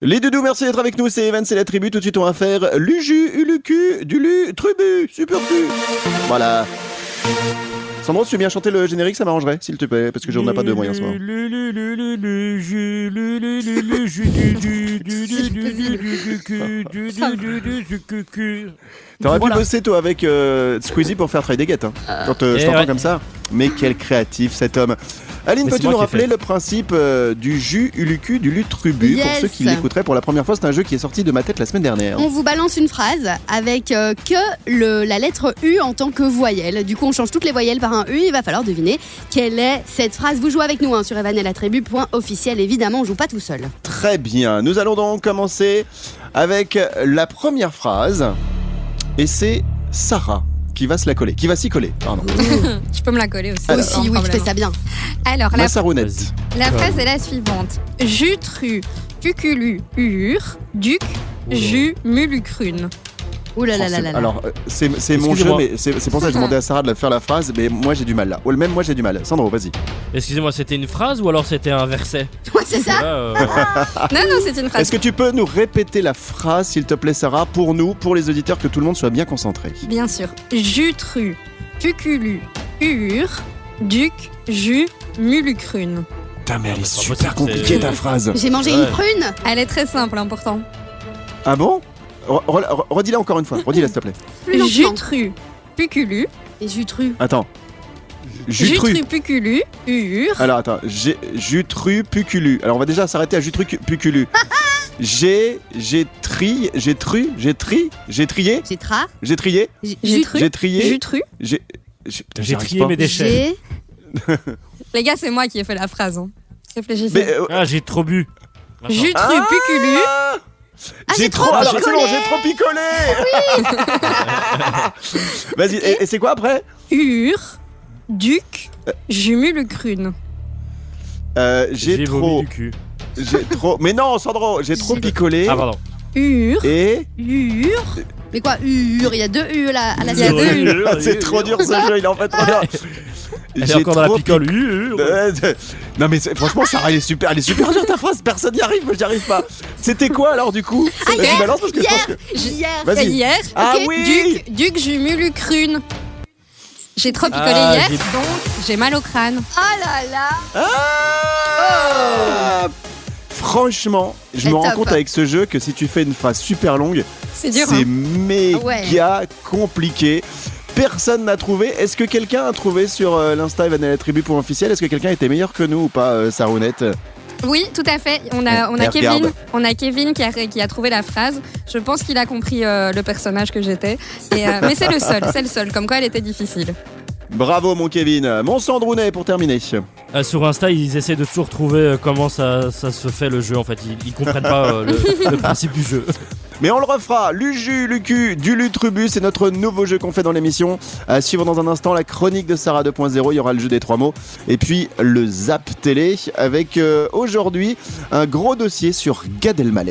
Les doudous, merci d'être avec nous, c'est Evan, c'est la tribu. Tout de suite on va faire Luju, Ulucu, Dulu, Trubu, Super Pu. Voilà. Sandro, si tu veux bien chanter le générique, ça m'arrangerait, s'il te plaît, parce que j'en ai pas de moyens en ce moment. T'aurais pu bosser toi avec Squeezie pour faire travailler des guettes, hein, quand je t'entends comme ça. Mais quel créatif cet homme. Aline, peux-tu nous rappeler le principe du jus Ulucu du Lutrubu pour ceux qui l'écouteraient pour la première fois? C'est un jeu qui est sorti de ma tête la semaine dernière. On vous balance une phrase avec la lettre U en tant que voyelle. Du coup, on change toutes les voyelles par un U. Il va falloir deviner quelle est cette phrase. Vous jouez avec nous sur evanelatribu.officiel. Évidemment, on joue pas tout seul. Très bien. Nous allons donc commencer avec la première phrase. Et c'est Sarah qui va s'y coller. Pardon. Tu peux me la coller aussi. Alors, aussi, oui, tu fais ça bien. Alors, la phrase est la suivante. Jutru, puculu, duc, jus, mulucrune. Ouh là là là là. Alors, c'est mon jeu, mais c'est pour ça que j'ai demandé à Sarah de faire la phrase, mais moi j'ai du mal là. Ou même moi j'ai du mal. Sandro, vas-y. Excusez-moi, c'était une phrase ou alors c'était un verset? Ouais, c'est ça. Non, c'est une phrase. Est-ce que tu peux nous répéter la phrase, s'il te plaît, Sarah, pour nous, pour les auditeurs, que tout le monde soit bien concentré? Bien sûr. Jutru, puculu, duc, jus, mulucrune. Putain, mais elle est super compliquée ta phrase. J'ai mangé une prune. Elle est très simple, pourtant. Ah bon? Redis-la encore une fois. Redis-la, s'il te plaît. Jutru, puculu. Et jutru. Attends. Jutru, puculu, Alors attends. Jutru, puculu. Alors on va déjà s'arrêter à Jutru, puculu. J'ai trié. J'ai trié mes déchets. Les gars, c'est moi qui ai fait la phrase. Réfléchissez. J'ai trop bu. Jutru, puculu. J'ai trop picolé. J'ai trop picolé. Oui. Vas-y, et c'est quoi après? Duc, jumulucrune. J'ai trop. Mais non, Sandro, j'ai trop picolé. Ah pardon. Et Mais quoi, il y a deux U là à la Il y a deux U. C'est trop dur ce jeu, il est en fait trop dur. Elle est encore dans la picole. Non mais franchement, Sarah, elle est super dure ta phrase. Personne n'y arrive, moi j'y arrive pas. C'était quoi alors du coup? Hier. Vas-y. Hier. Ah oui. Duc, jumulucrune. J'ai trop picolé hier, donc j'ai mal au crâne. Oh là là. Franchement, je me rends compte avec ce jeu que si tu fais une phrase super longue, c'est dur. C'est méga compliqué. Personne n'a trouvé. Est-ce que quelqu'un a trouvé sur l'Insta evanelatribu.officiel? Est-ce que quelqu'un était meilleur que nous ou pas, Sarounette? Oui, tout à fait. On a Kevin qui a trouvé la phrase. Je pense qu'il a compris le personnage que j'étais. Mais c'est le seul. Comme quoi, elle était difficile. Bravo mon Kevin. Mon Sandrounet pour terminer. Sur Insta, ils essaient de toujours trouver comment ça se fait le jeu. En fait, ils comprennent pas le principe du jeu. Mais on le refera. Luju, Lucu, du Lutrubu, c'est notre nouveau jeu qu'on fait dans l'émission. À suivre dans un instant la chronique de Sarah 2.0. Il y aura le jeu des 3 mots. Et puis le Zap Télé avec aujourd'hui un gros dossier sur Gad Elmaleh.